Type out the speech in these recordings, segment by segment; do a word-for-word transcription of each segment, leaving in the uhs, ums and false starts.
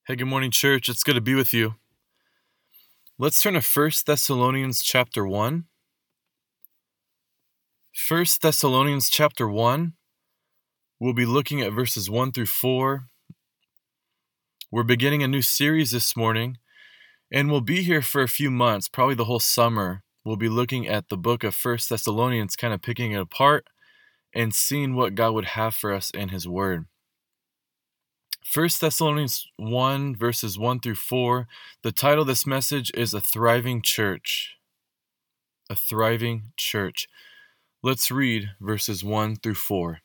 Hey, good morning, church. It's good to be with you. Let's turn to First Thessalonians chapter one. First Thessalonians chapter one. We'll be looking at verses one through four. We're beginning a new series this morning, and we'll be here for a few months, probably the whole summer. We'll be looking at the book of First Thessalonians, kind of picking it apart and seeing what God would have for us in His Word. First Thessalonians one, verses one through four. The title of this message is A Thriving Church. A Thriving Church. Let's read verses one through four.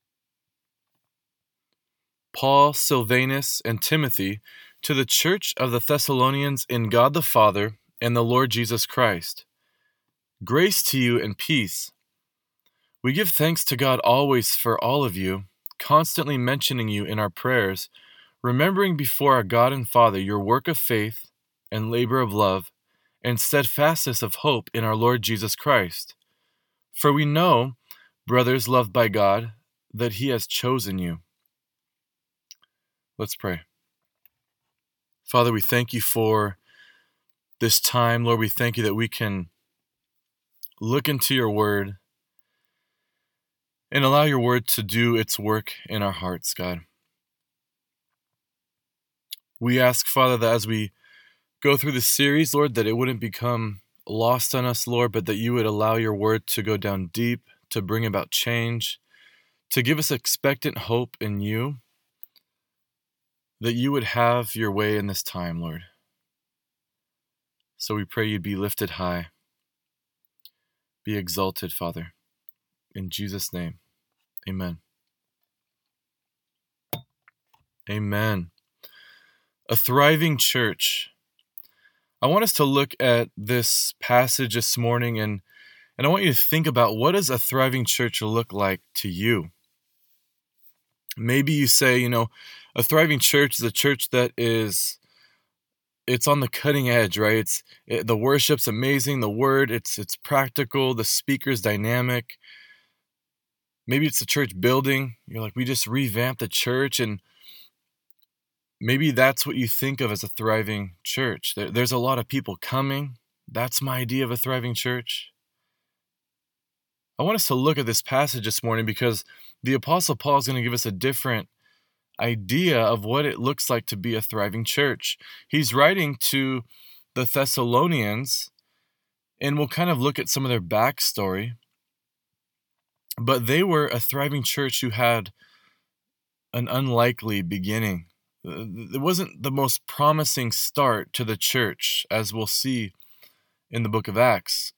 Paul, Silvanus, and Timothy, to the church of the Thessalonians in God the Father and the Lord Jesus Christ. Grace to you and peace. We give thanks to God always for all of you, constantly mentioning you in our prayers, remembering before our God and Father your work of faith and labor of love and steadfastness of hope in our Lord Jesus Christ. For we know, brothers loved by God, that He has chosen you. Let's pray. Father, we thank you for this time. Lord, we thank you that we can look into your word and allow your word to do its work in our hearts, God. We ask, Father, that as we go through this series, Lord, that it wouldn't become lost on us, Lord, but that you would allow your word to go down deep, to bring about change, to give us expectant hope in you, that you would have your way in this time, Lord. So we pray you'd be lifted high, be exalted, Father. In Jesus' name, amen. Amen. A thriving church. I want us to look at this passage this morning, and, and I want you to think about, what does a thriving church look like to you? Maybe you say, you know, a thriving church is a church that is, it's on the cutting edge, right? It's it, the worship's amazing, the word, it's it's practical, the speaker's dynamic. Maybe it's a church building. You're like, we just revamped the church, and maybe that's what you think of as a thriving church. There, there's a lot of people coming. That's my idea of a thriving church. I want us to look at this passage this morning because the Apostle Paul is going to give us a different idea of what it looks like to be a thriving church. He's writing to the Thessalonians, and we'll kind of look at some of their backstory. But they were a thriving church who had an unlikely beginning. It wasn't the most promising start to the church, as we'll see in the book of Acts.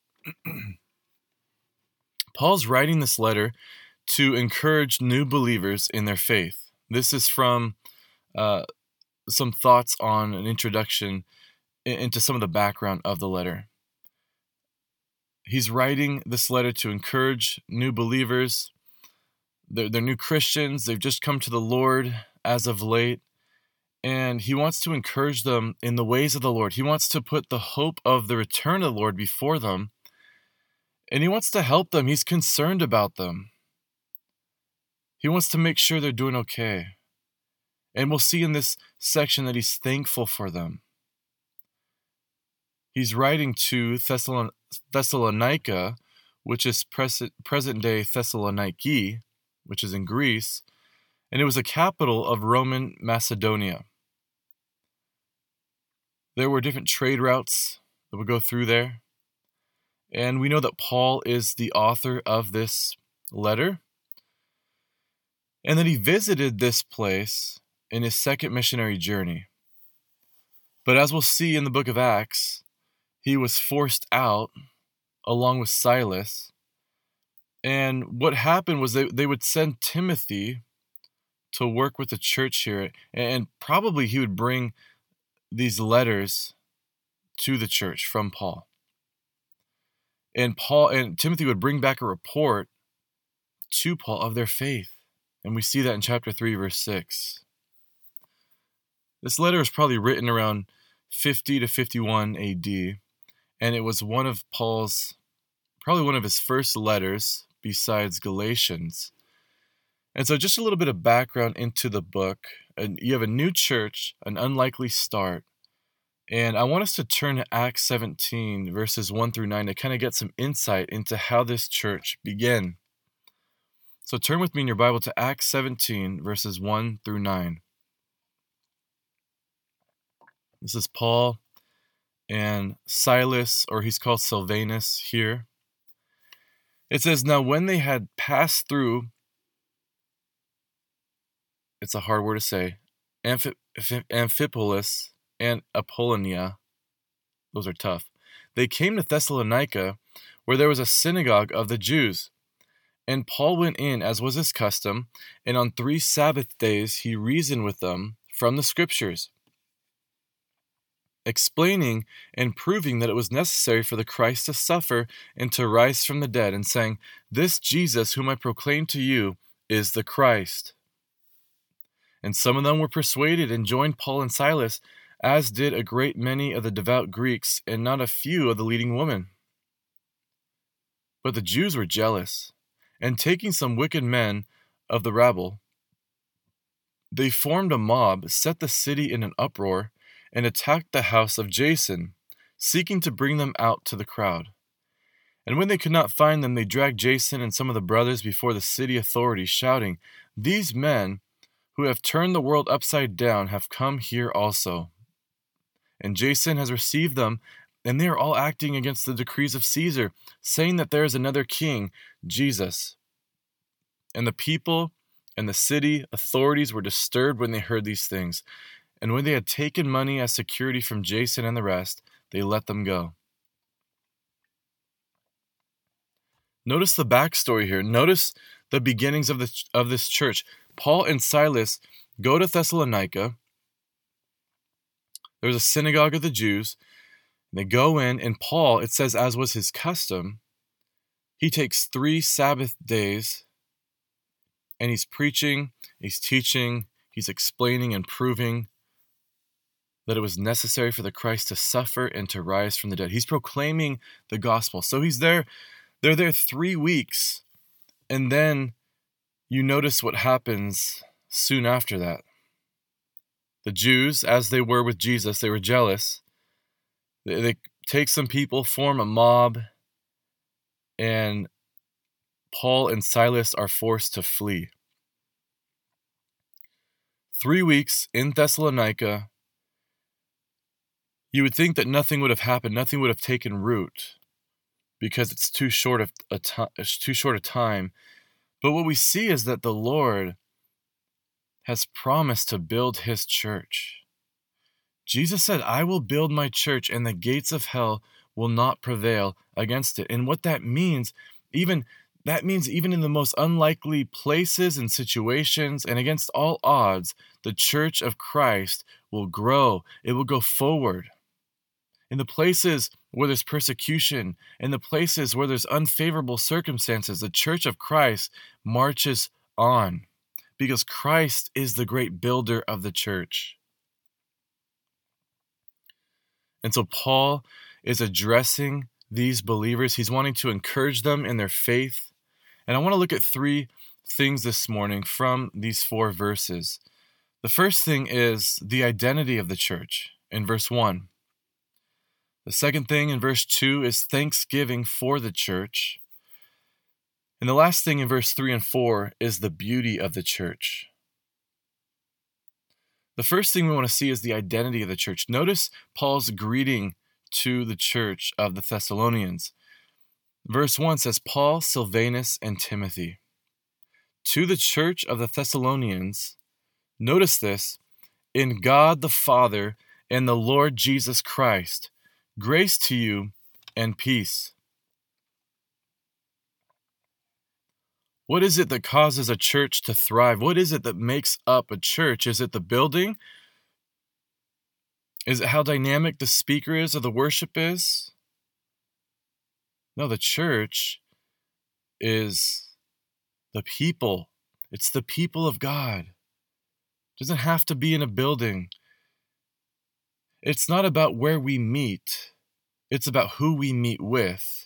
Paul's writing this letter to encourage new believers in their faith. This is from uh, some thoughts on an introduction into some of the background of the letter. He's writing this letter to encourage new believers. They're, they're new Christians. They've just come to the Lord as of late. And he wants to encourage them in the ways of the Lord. He wants to put the hope of the return of the Lord before them. And he wants to help them. He's concerned about them. He wants to make sure they're doing okay. And we'll see in this section that he's thankful for them. He's writing to Thessalon- Thessalonica, which is pres- present-day Thessaloniki, which is in Greece, and it was a capital of Roman Macedonia. There were different trade routes that would go through there, and we know that Paul is the author of this letter, and that he visited this place in his second missionary journey. But as we'll see in the book of Acts, he was forced out along with Silas. And what happened was they, they would send Timothy to work with the church here. And probably he would bring these letters to the church from Paul. And Paul and Timothy would bring back a report to Paul of their faith. And we see that in chapter three, verse six. This letter is probably written around fifty to fifty-one A D. And it was one of Paul's, probably one of his first letters besides Galatians. And so just a little bit of background into the book. And you have a new church, an unlikely start. And I want us to turn to Acts seventeen, verses one through nine, to kind of get some insight into how this church began. So turn with me in your Bible to Acts seventeen, verses one through nine. This is Paul and Silas, or he's called Silvanus here. It says, "Now when they had passed through," it's a hard word to say, Amphi- Amphipolis and Apollonia, those are tough, they came to Thessalonica, where there was a synagogue of the Jews. And Paul went in, as was his custom, and on three Sabbath days he reasoned with them from the Scriptures, explaining and proving that it was necessary for the Christ to suffer and to rise from the dead, and saying, "This Jesus whom I proclaim to you is the Christ." And some of them were persuaded and joined Paul and Silas, as did a great many of the devout Greeks, and not a few of the leading women. But the Jews were jealous, and taking some wicked men of the rabble, they formed a mob, set the city in an uproar, and attacked the house of Jason, seeking to bring them out to the crowd. And when they could not find them, they dragged Jason and some of the brothers before the city authorities, shouting, "These men who have turned the world upside down have come here also. And Jason has received them, and they are all acting against the decrees of Caesar, saying that there is another king, Jesus." And the people and the city authorities were disturbed when they heard these things. And when they had taken money as security from Jason and the rest, they let them go. Notice the backstory here. Notice the beginnings of, the, of this church. Paul and Silas go to Thessalonica. There was a synagogue of the Jews. They go in, and Paul, it says, as was his custom, he takes three Sabbath days, and he's preaching, he's teaching, he's explaining and proving that it was necessary for the Christ to suffer and to rise from the dead. He's proclaiming the gospel. So he's there, they're there three weeks, and then you notice what happens soon after that. The Jews, as they were with Jesus, they were jealous. They, they take some people, form a mob, and Paul and Silas are forced to flee. Three weeks in Thessalonica, you would think that nothing would have happened, nothing would have taken root, because it's too short of a time, it's too short a time. But what we see is that the Lord has promised to build his church. Jesus said, "I will build my church, and the gates of hell will not prevail against it." And what that means, even that means even in the most unlikely places and situations, and against all odds, the church of Christ will grow. It will go forward. In the places where there's persecution, in the places where there's unfavorable circumstances, the church of Christ marches on, because Christ is the great builder of the church. And so Paul is addressing these believers. He's wanting to encourage them in their faith. And I want to look at three things this morning from these four verses. The first thing is the identity of the church in verse one. The second thing in verse two is thanksgiving for the church. And the last thing in verse three and four is the beauty of the church. The first thing we want to see is the identity of the church. Notice Paul's greeting to the church of the Thessalonians. Verse one says, "Paul, Silvanus, and Timothy." To the church of the Thessalonians, notice this, "In God the Father and the Lord Jesus Christ, grace to you and peace." What is it that causes a church to thrive? What is it that makes up a church? Is it the building? Is it how dynamic the speaker is or the worship is? No, the church is the people. It's the people of God. It doesn't have to be in a building. It's not about where we meet. It's about who we meet with.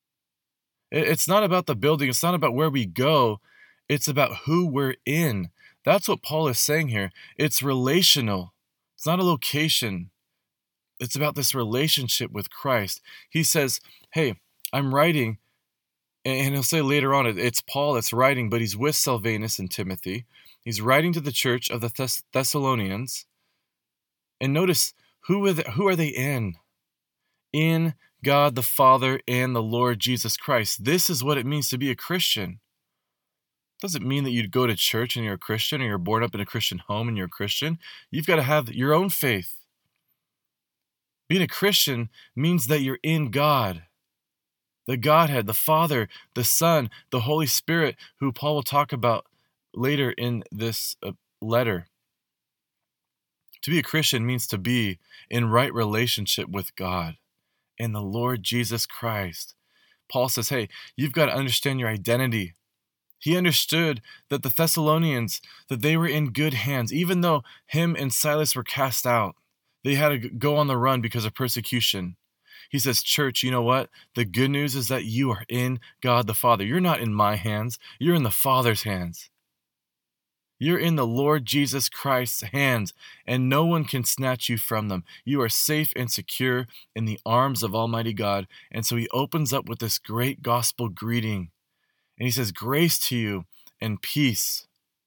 It's not about the building. It's not about where we go. It's about who we're in. That's what Paul is saying here. It's relational. It's not a location. It's about this relationship with Christ. He says, hey, I'm writing, and he'll say later on, it's Paul that's writing, but he's with Silvanus and Timothy. He's writing to the church of the Thess- Thessalonians. And notice, who are, the, who are they in? In God the Father and the Lord Jesus Christ. This is what it means to be a Christian. It doesn't mean that you go to church and you're a Christian, or you're born up in a Christian home and you're a Christian. You've got to have your own faith. Being a Christian means that you're in God. The Godhead, the Father, the Son, the Holy Spirit, who Paul will talk about later in this letter. To be a Christian means to be in right relationship with God and the Lord Jesus Christ. Paul says, hey, you've got to understand your identity. He understood that the Thessalonians, that they were in good hands, even though him and Silas were cast out. They had to go on the run because of persecution. He says, church, you know what? The good news is that you are in God the Father. You're not in my hands. You're in the Father's hands. You're in the Lord Jesus Christ's hands, and no one can snatch you from them. You are safe and secure in the arms of Almighty God. And so he opens up with this great gospel greeting. And he says, grace to you and peace.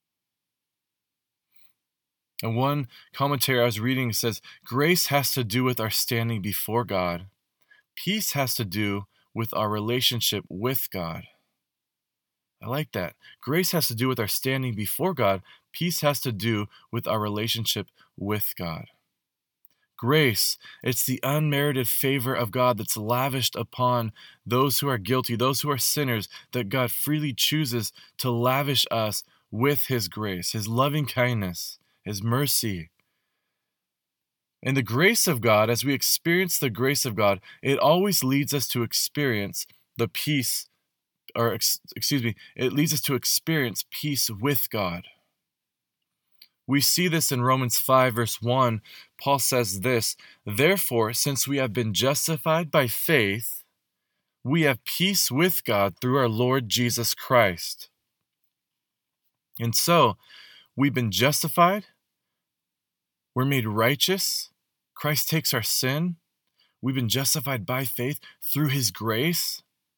And one commentary I was reading says, grace has to do with our standing before God. Peace has to do with our relationship with God. I like that. Grace has to do with our standing before God. Peace has to do with our relationship with God. Grace, it's the unmerited favor of God that's lavished upon those who are guilty, those who are sinners, that God freely chooses to lavish us with his grace, his loving kindness, his mercy. And the grace of God, as we experience the grace of God, it always leads us to experience the peace, or ex- excuse me, it leads us to experience peace with God. We see this in Romans five, verse one. Paul says this, therefore, since we have been justified by faith, we have peace with God through our Lord Jesus Christ. And so, we've been justified, we're made righteous, Christ takes our sin, we've been justified by faith through his grace,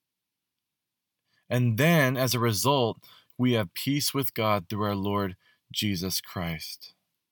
and then, as a result, we have peace with God through our Lord Jesus Christ.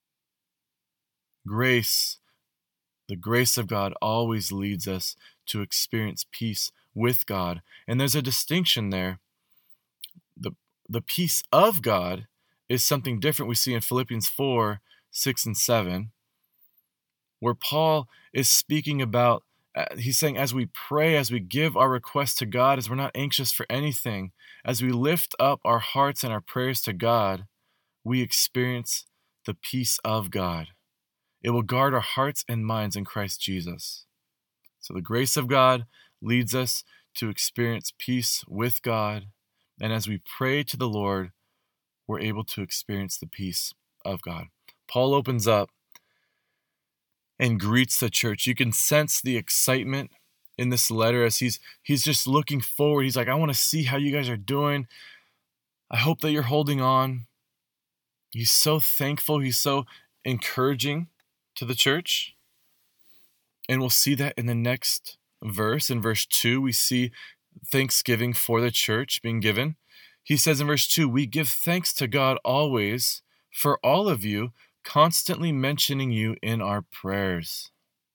Grace, the grace of God always leads us to experience peace with God. And there's a distinction there. The, the peace of God is something different we see in Philippians four, six, and seven, where Paul is speaking about, uh, he's saying as we pray, as we give our requests to God, as we're not anxious for anything, as we lift up our hearts and our prayers to God, we experience the peace of God. It will guard our hearts and minds in Christ Jesus. So the grace of God leads us to experience peace with God. And as we pray to the Lord, we're able to experience the peace of God. Paul opens up and greets the church. You can sense the excitement in this letter as he's he's just looking forward. He's like, I want to see how you guys are doing. I hope that you're holding on. He's so thankful. He's so encouraging to the church. And we'll see that in the next verse. In verse two, we see thanksgiving for the church being given. He says in verse two, we give thanks to God always for all of you, constantly mentioning you in our prayers.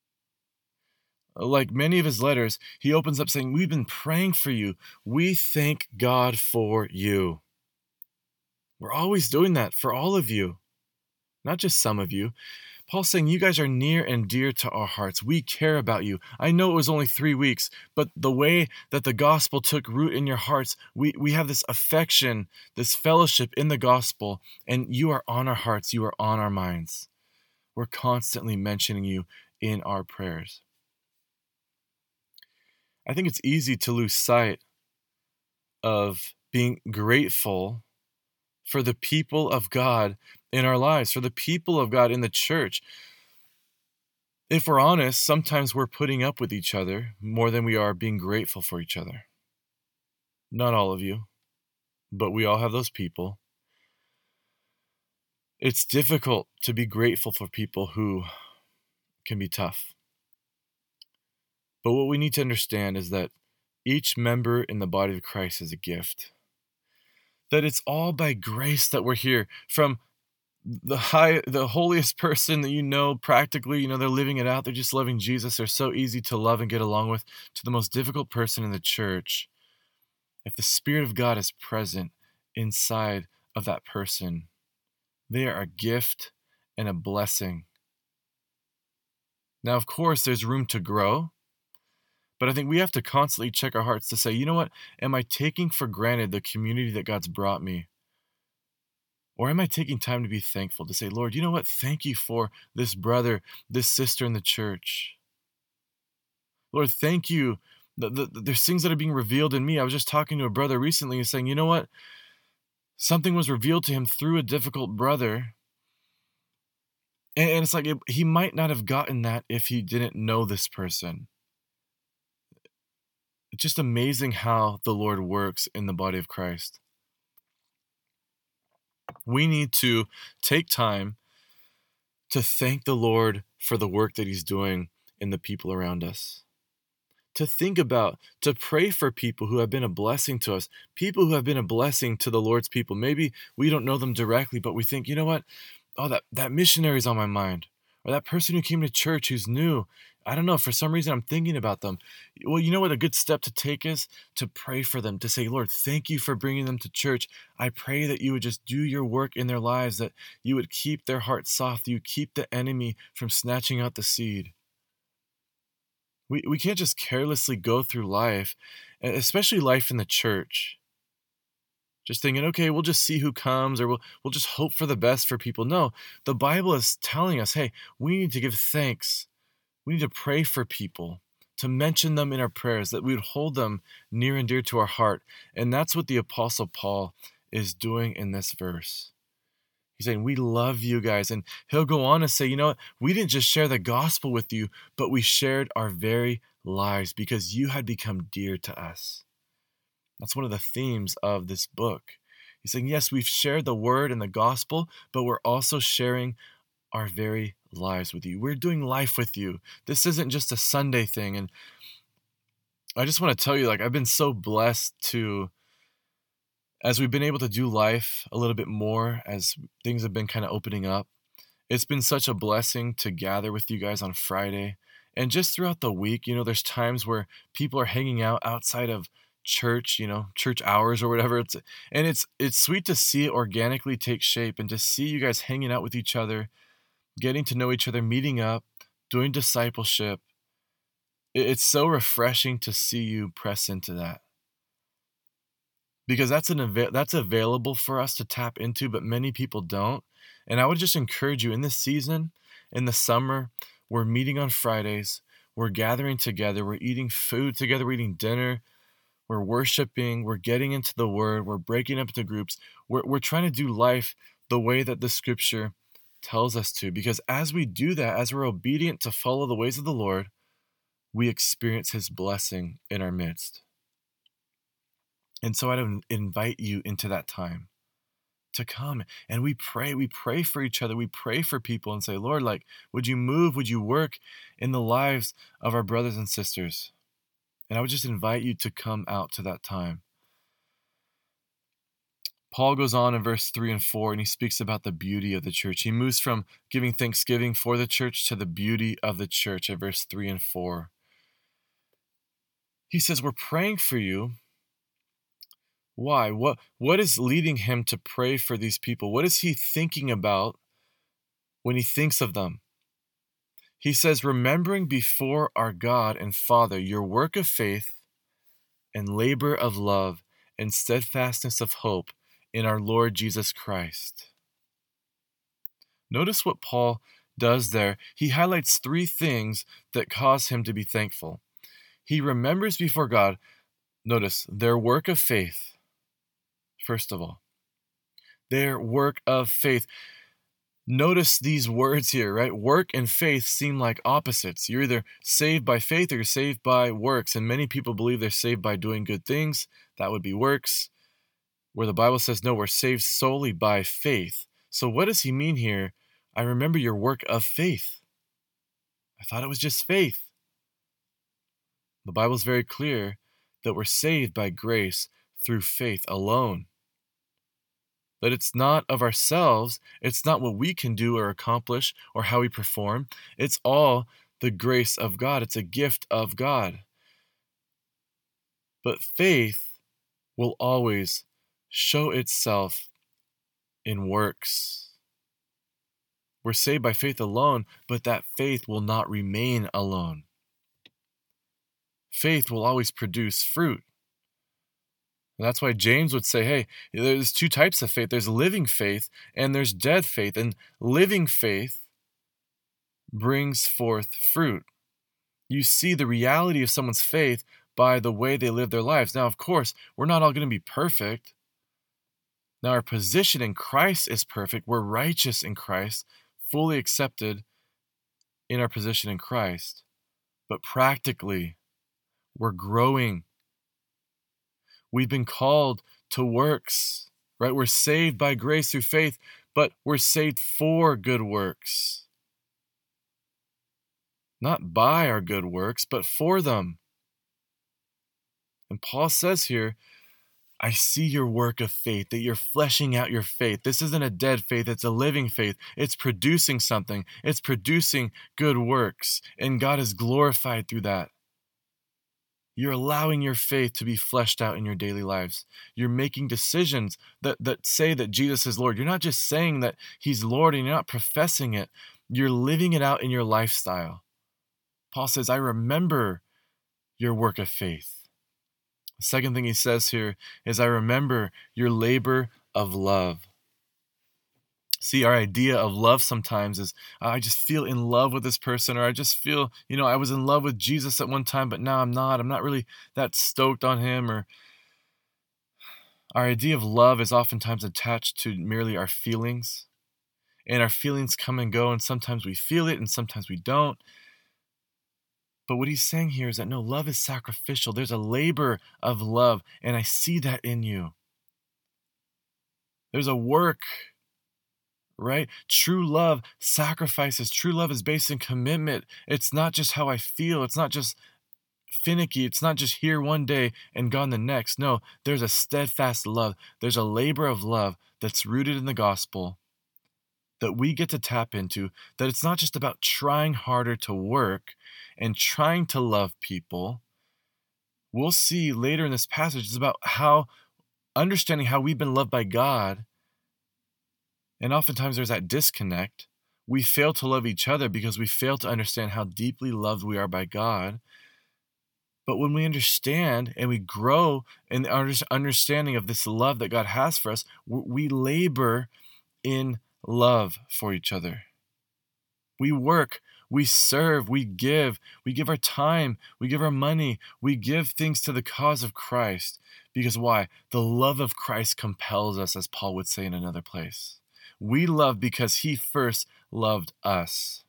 Like many of his letters, he opens up saying, we've been praying for you. We thank God for you. We're always doing that for all of you, not just some of you. Paul's saying, you guys are near and dear to our hearts. We care about you. I know it was only three weeks, but the way that the gospel took root in your hearts, we, we have this affection, this fellowship in the gospel, and you are on our hearts. You are on our minds. We're constantly mentioning you in our prayers. I think it's easy to lose sight of being grateful for the people of God in our lives, for the people of God in the church. If we're honest, sometimes we're putting up with each other more than we are being grateful for each other. Not all of you, but we all have those people. It's difficult to be grateful for people who can be tough. But what we need to understand is that each member in the body of Christ is a gift. That it's all by grace that we're here. From the high, the holiest person that you know, practically, you know, they're living it out. They're just loving Jesus. They're so easy to love and get along with, to the most difficult person in the church. If the Spirit of God is present inside of that person, they are a gift and a blessing. Now, of course, there's room to grow, but I think we have to constantly check our hearts to say, you know what, am I taking for granted the community that God's brought me? Or am I taking time to be thankful, to say, Lord, you know what, thank you for this brother, this sister in the church. Lord, thank you. The, the, there's things that are being revealed in me. I was just talking to a brother recently and saying, you know what, something was revealed to him through a difficult brother. And, and it's like, it, he might not have gotten that if he didn't know this person. It's just amazing how the Lord works in the body of Christ. We need to take time to thank the Lord for the work that he's doing in the people around us. To think about, to pray for people who have been a blessing to us, people who have been a blessing to the Lord's people. Maybe we don't know them directly, but we think, you know what? Oh, that, that missionary is on my mind. Or that person who came to church who's new. I don't know, for some reason I'm thinking about them. Well, you know what a good step to take is? To pray for them, to say, Lord, thank you for bringing them to church. I pray that you would just do your work in their lives, that you would keep their hearts soft, you would keep the enemy from snatching out the seed. We, we can't just carelessly go through life, especially life in the church, just thinking, okay, we'll just see who comes, or we'll, we'll just hope for the best for people. No, the Bible is telling us, hey, we need to give thanks. We need to pray for people, to mention them in our prayers, that we would hold them near and dear to our heart. And that's what the Apostle Paul is doing in this verse. He's saying, we love you guys. And he'll go on and say, you know what? We didn't just share the gospel with you, but we shared our very lives because you had become dear to us. That's one of the themes of this book. He's saying, yes, we've shared the word and the gospel, but we're also sharing our very lives with you. We're doing life with you. This isn't just a Sunday thing. And I just want to tell you, like, I've been so blessed to, as we've been able to do life a little bit more, as things have been kind of opening up, it's been such a blessing to gather with you guys on Friday. And just throughout the week, you know, there's times where people are hanging out outside of church, you know, church hours or whatever. It's and it's it's sweet to see it organically take shape and to see you guys hanging out with each other, getting to know each other, meeting up, doing discipleship. It's so refreshing to see you press into that. Because that's an av- that's available for us to tap into, but many people don't. And I would just encourage you in this season, in the summer, we're meeting on Fridays, we're gathering together, we're eating food together, we're eating dinner, we're worshiping, we're getting into the word, we're breaking up into groups. We're, we're trying to do life the way that the scripture tells us to. Because as we do that, as we're obedient to follow the ways of the Lord, we experience his blessing in our midst. And so I'd invite you into that time to come and we pray. We pray for each other. We pray for people and say, Lord, like, would you move? Would you work in the lives of our brothers and sisters? And I would just invite you to come out to that time. Paul goes on in verse three and four, and he speaks about the beauty of the church. He moves from giving thanksgiving for the church to the beauty of the church at verse three and four. He says, we're praying for you. Why? What, what is leading him to pray for these people? What is he thinking about when he thinks of them? He says, remembering before our God and Father your work of faith and labor of love and steadfastness of hope in our Lord Jesus Christ. Notice what Paul does there. He highlights three things that cause him to be thankful. He remembers before God, notice, their work of faith, first of all. Their work of faith. Notice these words here, right? Work and faith seem like opposites. You're either saved by faith or you're saved by works. And many people believe they're saved by doing good things. That would be works. Where the Bible says, no, we're saved solely by faith. So what does he mean here? I remember your work of faith. I thought it was just faith. The Bible is very clear that we're saved by grace through faith alone. That it's not of ourselves, it's not what we can do or accomplish or how we perform. It's all the grace of God. It's a gift of God. But faith will always show itself in works. We're saved by faith alone, but that faith will not remain alone. Faith will always produce fruit. And that's why James would say, hey, there's two types of faith. There's living faith and there's dead faith. And living faith brings forth fruit. You see the reality of someone's faith by the way they live their lives. Now, of course, we're not all going to be perfect. Now, our position in Christ is perfect. We're righteous in Christ, fully accepted in our position in Christ. But practically, we're growing. We've been called to works, right? We're saved by grace through faith, but we're saved for good works. Not by our good works, but for them. And Paul says here, I see your work of faith, that you're fleshing out your faith. This isn't a dead faith, it's a living faith. It's producing something. It's producing good works, and God is glorified through that. You're allowing your faith to be fleshed out in your daily lives. You're making decisions that, that say that Jesus is Lord. You're not just saying that he's Lord and you're not professing it. You're living it out in your lifestyle. Paul says, I remember your work of faith. The second thing he says here is, I remember your labor of love. See, our idea of love sometimes is, I just feel in love with this person, or I just feel, you know, I was in love with Jesus at one time, but now I'm not. I'm not really that stoked on him. Or our idea of love is oftentimes attached to merely our feelings. And our feelings come and go, and sometimes we feel it, and sometimes we don't. But what he's saying here is that no, love is sacrificial. There's a labor of love, and I see that in you. There's a work, right? True love sacrifices. True love is based in commitment. It's not just how I feel. It's not just finicky. It's not just here one day and gone the next. No, there's a steadfast love. There's a labor of love that's rooted in the gospel that we get to tap into, that it's not just about trying harder to work and trying to love people. We'll see later in this passage, it's about how understanding how we've been loved by God. And oftentimes there's that disconnect. We fail to love each other because we fail to understand how deeply loved we are by God. But when we understand and we grow in our understanding of this love that God has for us, we labor in love for each other. We work, we serve, we give, we give our time, we give our money, we give things to the cause of Christ. Because why? The love of Christ compels us, as Paul would say in another place. We love because he first loved us.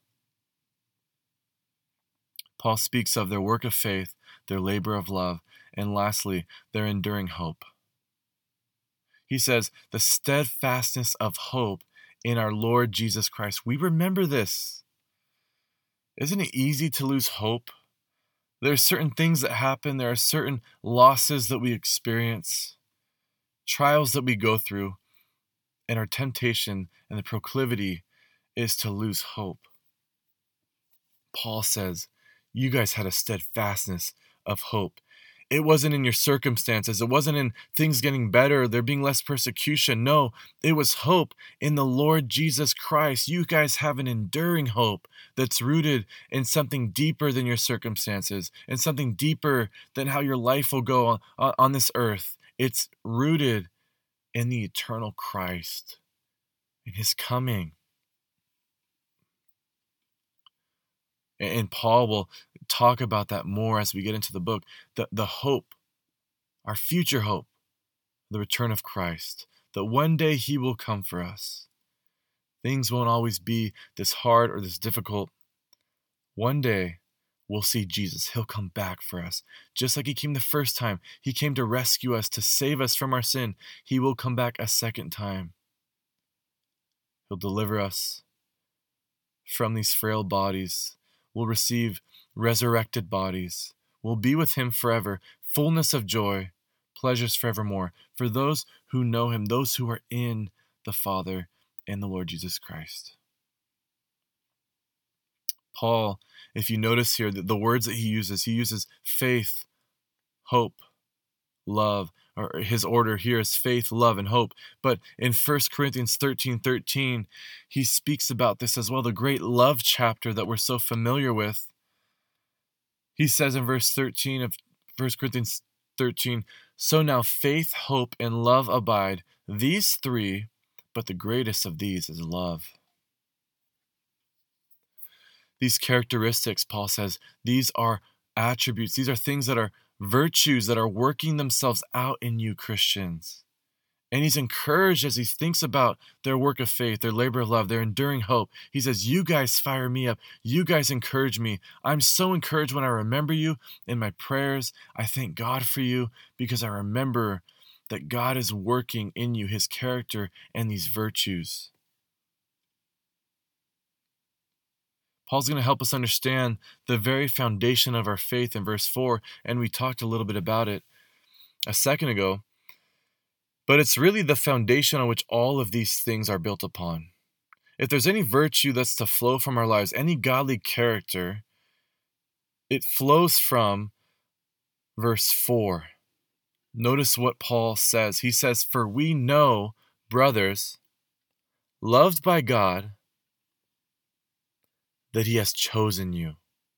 Paul speaks of their work of faith, their labor of love, and lastly, their enduring hope. He says, the steadfastness of hope in our Lord Jesus Christ. We remember this. Isn't it easy to lose hope? There are certain things that happen. There are certain losses that we experience, trials that we go through, and our temptation and the proclivity is to lose hope. Paul says, you guys had a steadfastness of hope. It wasn't in your circumstances. It wasn't in things getting better, there being less persecution. No, it was hope in the Lord Jesus Christ. You guys have an enduring hope that's rooted in something deeper than your circumstances and something deeper than how your life will go on, on this earth. It's rooted in the eternal Christ, in his coming. And Paul will talk about that more as we get into the book. The, the hope, our future hope, the return of Christ, that one day he will come for us. Things won't always be this hard or this difficult. One day we'll see Jesus. He'll come back for us. Just like he came the first time. He came to rescue us, to save us from our sin. He will come back a second time. He'll deliver us from these frail bodies. We'll receive resurrected bodies. We'll be with him forever, fullness of joy, pleasures forevermore, for those who know him, those who are in the Father and the Lord Jesus Christ. Paul, if you notice here, the, the words that he uses, he uses faith, hope, love, or his order here is faith, love, and hope. But in First Corinthians thirteen thirteen, he speaks about this as well, the great love chapter that we're so familiar with. He says in verse thirteen of First Corinthians thirteen, so now faith, hope, and love abide, these three, but the greatest of these is love. These characteristics, Paul says, these are attributes, these are things that are virtues that are working themselves out in you, Christians. And he's encouraged as he thinks about their work of faith, their labor of love, their enduring hope. He says, you guys fire me up. You guys encourage me. I'm so encouraged when I remember you in my prayers. I thank God for you because I remember that God is working in you, his character and these virtues. Paul's going to help us understand the very foundation of our faith in verse four, and we talked a little bit about it a second ago. But it's really the foundation on which all of these things are built upon. If there's any virtue that's to flow from our lives, any godly character, it flows from verse four. Notice what Paul says. He says, for we know, brothers, loved by God, that he has chosen you.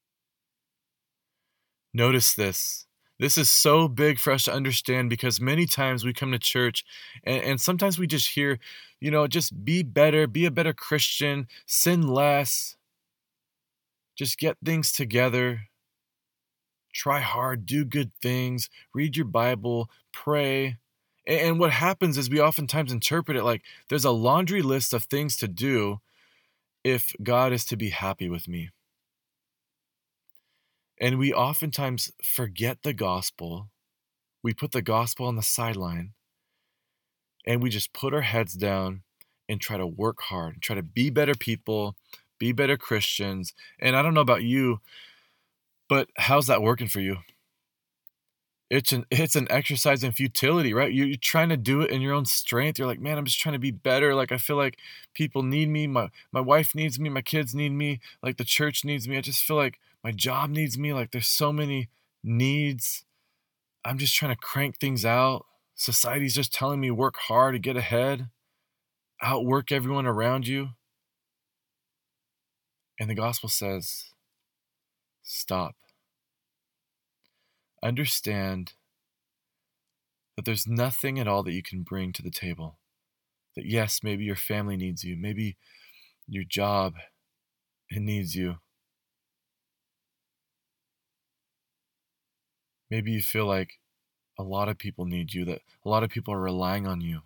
Notice this. This is so big for us to understand because many times we come to church and, and sometimes we just hear, you know, just be better, be a better Christian, sin less, just get things together, try hard, do good things, read your Bible, pray. And, and what happens is we oftentimes interpret it like there's a laundry list of things to do if God is to be happy with me. And we oftentimes forget the gospel. We put the gospel on the sideline and we just put our heads down and try to work hard, try to be better people, be better Christians. And I don't know about you, but how's that working for you? It's an it's an exercise in futility, right? You're, you're trying to do it in your own strength. You're like, man, I'm just trying to be better. Like, I feel like people need me. My, my wife needs me. My kids need me. Like, the church needs me. I just feel like my job needs me. Like, there's so many needs. I'm just trying to crank things out. Society's just telling me work hard to get ahead. Outwork everyone around you. And the gospel says, stop. Understand that there's nothing at all that you can bring to the table. That yes, maybe your family needs you. Maybe your job, it needs you. Maybe you feel like a lot of people need you, that a lot of people are relying on you.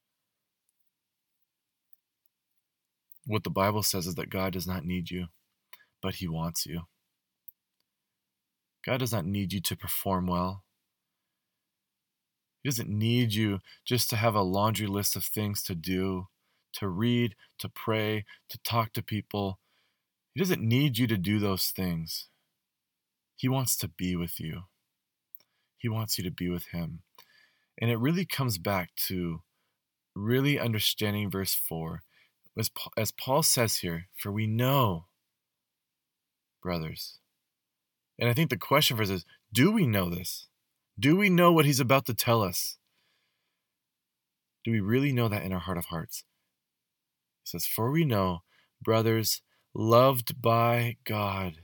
What the Bible says is that God does not need you, but he wants you. God does not need you to perform well. He doesn't need you just to have a laundry list of things to do, to read, to pray, to talk to people. He doesn't need you to do those things. He wants to be with you. He wants you to be with him. And it really comes back to really understanding verse four. As, as Paul says here, for we know, brothers. And I think the question for us is, do we know this? Do we know what he's about to tell us? Do we really know that in our heart of hearts? He says, for we know, brothers, loved by God.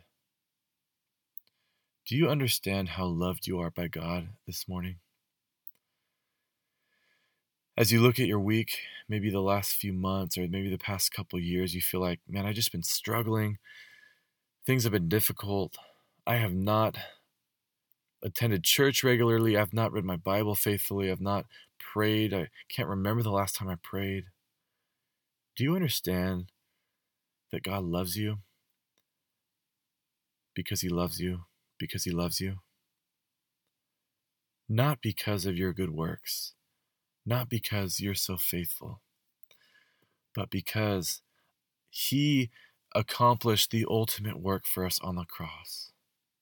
Do you understand how loved you are by God this morning? As you look at your week, maybe the last few months or maybe the past couple of years, you feel like, man, I've just been struggling. Things have been difficult. I have not attended church regularly. I've not read my Bible faithfully. I've not prayed. I can't remember the last time I prayed. Do you understand that God loves you? Because he loves you. Because he loves you. Not because of your good works. Not because you're so faithful. but because he accomplished the ultimate work for us on the cross.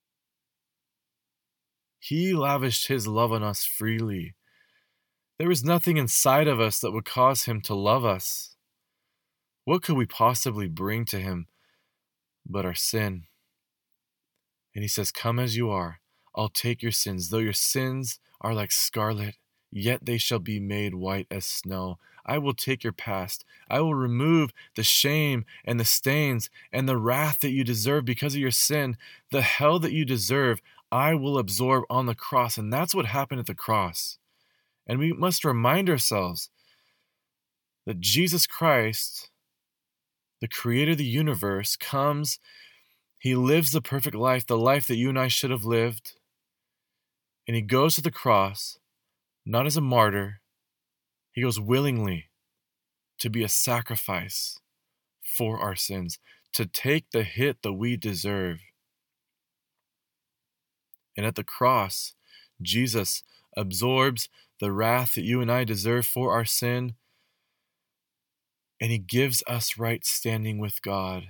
He lavished his love on us freely. There was nothing inside of us that would cause him to love us. What could we possibly bring to him but our sin? And he says, "Come as you are. I'll take your sins. Though your sins are like scarlet, yet they shall be made white as snow. I will take your past. I will remove the shame and the stains and the wrath that you deserve because of your sin. The hell that you deserve, I will absorb on the cross." And that's what happened at the cross. And we must remind ourselves that Jesus Christ, the creator of the universe, comes. He lives the perfect life, the life that you and I should have lived. And he goes to the cross, not as a martyr. He goes willingly to be a sacrifice for our sins, to take the hit that we deserve. And at the cross, Jesus absorbs the wrath that you and I deserve for our sin, and he gives us right standing with God.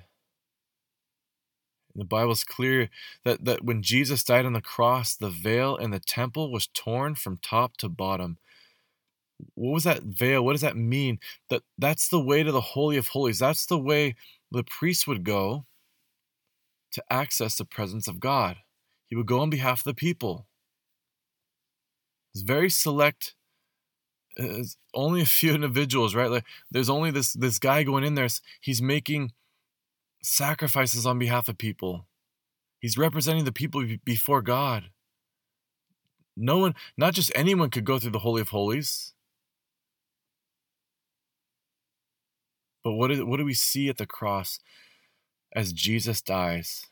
The Bible's clear that, that when Jesus died on the cross, the veil in the temple was torn from top to bottom. What was that veil? What does that mean? That that's the way to the Holy of Holies. That's the way the priest would go to access the presence of God. He would go on behalf of the people. It's very select. It's only a few individuals, right? Like there's only this this guy going in there. He's making sacrifices on behalf of people. He's representing the people before God. No one, not just anyone, could go through the Holy of Holies. But what is what do we see at the cross as Jesus dies?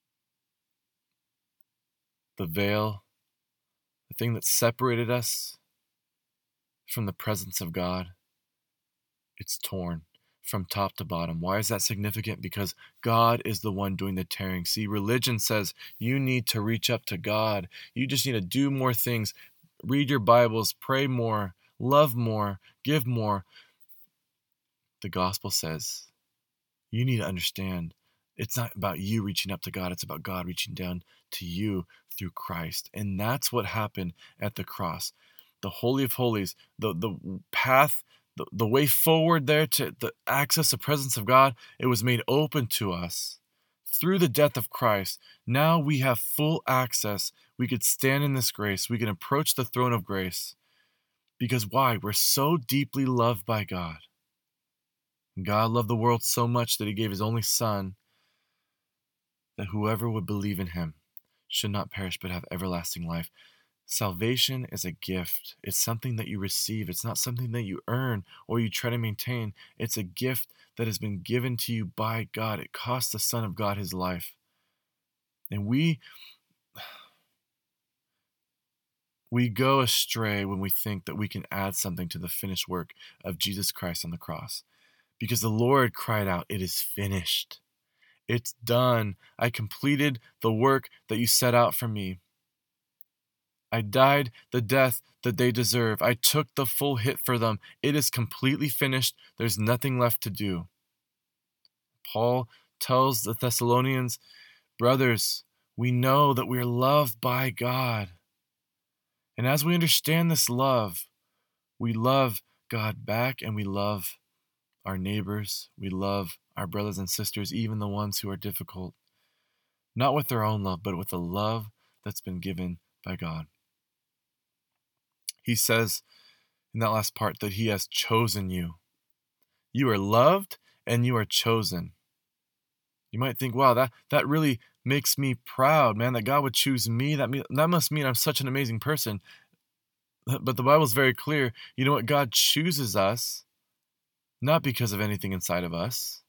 The veil, the thing that separated us from the presence of God, it's torn from top to bottom. Why is that significant? Because God is the one doing the tearing. See, religion says you need to reach up to God. You just need to do more things. Read your Bibles, pray more, love more, give more. The gospel says you need to understand it's not about you reaching up to God. It's about God reaching down to you through Christ. And that's what happened at the cross. The Holy of Holies, the, the path, the, the way forward there to the access the presence of God, it was made open to us through the death of Christ. Now we have full access. We could stand in this grace. We can approach the throne of grace. Because why? We're so deeply loved by God. God loved the world so much that he gave his only Son, that whoever would believe in him should not perish but have everlasting life. Salvation is a gift. It's something that you receive. It's not something that you earn or you try to maintain. It's a gift that has been given to you by God. It cost the Son of God his life. And we, we go astray when we think that we can add something to the finished work of Jesus Christ on the cross. Because the Lord cried out, "It is finished. It's done. I completed the work that you set out for me. I died the death that they deserve. I took the full hit for them. It is completely finished. There's nothing left to do." Paul tells the Thessalonians, "Brothers, we know that we are loved by God. And as we understand this love, we love God back and we love our neighbors. We love our brothers and sisters, even the ones who are difficult. Not with their own love, but with the love that's been given by God." He says in that last part that he has chosen you. You are loved and you are chosen. You might think, wow, that, that really makes me proud, man, that God would choose me. That, mean, that must mean I'm such an amazing person. But the Bible's very clear. You know what? God chooses us not because of anything inside of us.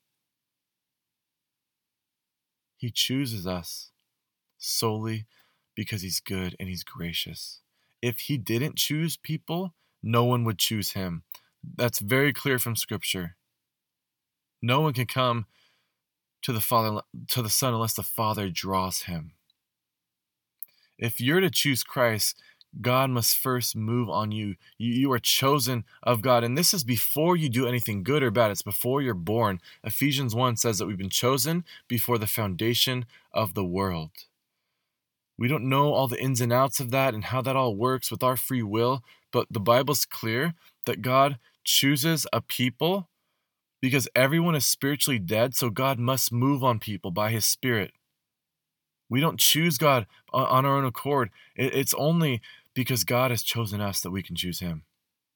He chooses us solely because he's good and he's gracious. If he didn't choose people, no one would choose him. That's very clear from Scripture. No one can come to the Father, to the Son, unless the Father draws him. If you're to choose Christ, God must first move on you. you. You are chosen of God. And this is before you do anything good or bad. It's before you're born. Ephesians one says that we've been chosen before the foundation of the world. We don't know all the ins and outs of that and how that all works with our free will, but the Bible's clear that God chooses a people because everyone is spiritually dead, so God must move on people by his Spirit. We don't choose God on our own accord. It's only because God has chosen us that we can choose him.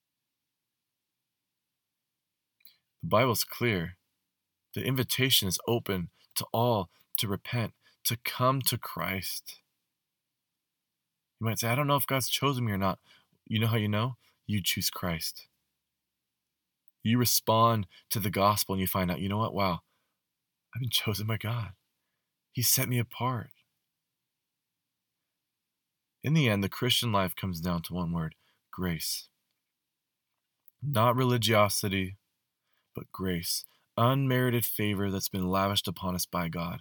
The Bible's clear. The invitation is open to all to repent, to come to Christ. You might say, I don't know if God's chosen me or not. You know how you know? You choose Christ. You respond to the gospel and you find out, you know what? Wow, I've been chosen by God. He set me apart. In the end, the Christian life comes down to one word: grace. Not religiosity, but grace. Unmerited favor that's been lavished upon us by God.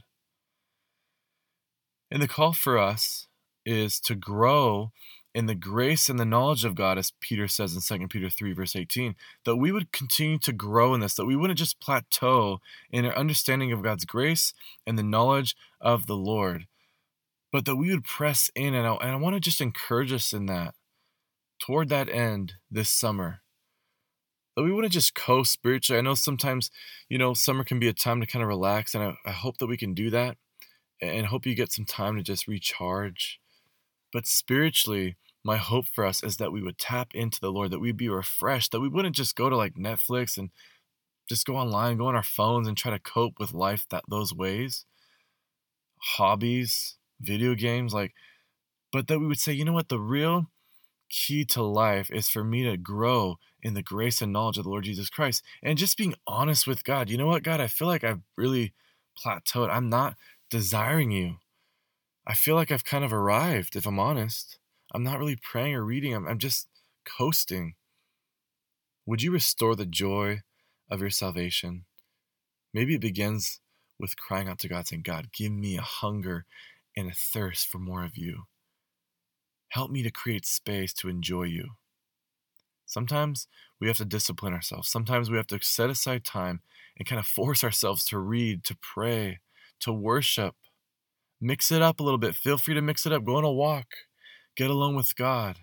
And the call for us is to grow in the grace and the knowledge of God, as Peter says in Second Peter three, verse eighteen, that we would continue to grow in this, that we wouldn't just plateau in our understanding of God's grace and the knowledge of the Lord, but that we would press in. And I, and I want to just encourage us in that, toward that end this summer, that we wouldn't just coast spiritually. I know sometimes, you know, summer can be a time to kind of relax, and I, I hope that we can do that, and hope you get some time to just recharge. But spiritually, my hope for us is that we would tap into the Lord, that we'd be refreshed, that we wouldn't just go to like Netflix and just go online, go on our phones and try to cope with life that those ways, hobbies, video games, like, but that we would say, you know what, the real key to life is for me to grow in the grace and knowledge of the Lord Jesus Christ, and just being honest with God. You know what, God, I feel like I've really plateaued. I'm not desiring you. I feel like I've kind of arrived, if I'm honest. I'm not really praying or reading. I'm, I'm just coasting. Would you restore the joy of your salvation? Maybe it begins with crying out to God, saying, God, give me a hunger and a thirst for more of you. Help me to create space to enjoy you. Sometimes we have to discipline ourselves. Sometimes we have to set aside time and kind of force ourselves to read, to pray, to worship. Mix it up a little bit. Feel free to mix it up. Go on a walk. Get alone with God.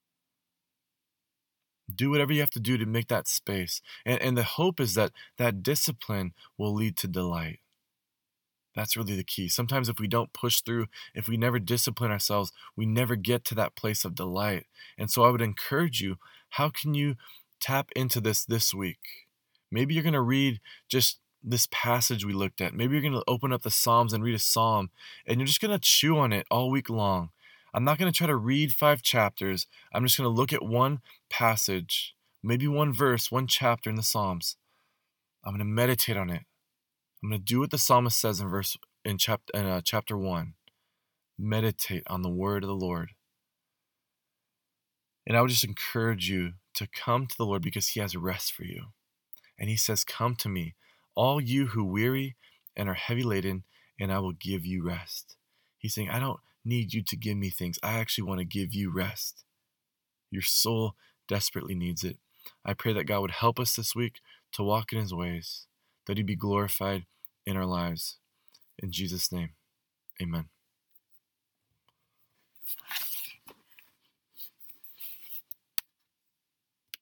Do whatever you have to do to make that space. And, and the hope is that that discipline will lead to delight. That's really the key. Sometimes if we don't push through, if we never discipline ourselves, we never get to that place of delight. And so I would encourage you, how can you tap into this this week? Maybe you're going to read just this passage we looked at. Maybe you're going to open up the Psalms and read a psalm, and you're just going to chew on it all week long. I'm not going to try to read five chapters. I'm just going to look at one passage, maybe one verse, one chapter in the Psalms. I'm going to meditate on it. I'm going to do what the psalmist says in verse in chapter in uh, chapter one. Meditate on the word of the Lord. And I would just encourage you to come to the Lord, because he has rest for you. And he says, come to me, all you who weary and are heavy laden, and I will give you rest. He's saying, I don't need you to give me things. I actually want to give you rest. Your soul desperately needs it. I pray that God would help us this week to walk in his ways, that he be glorified in our lives. In Jesus' name, amen.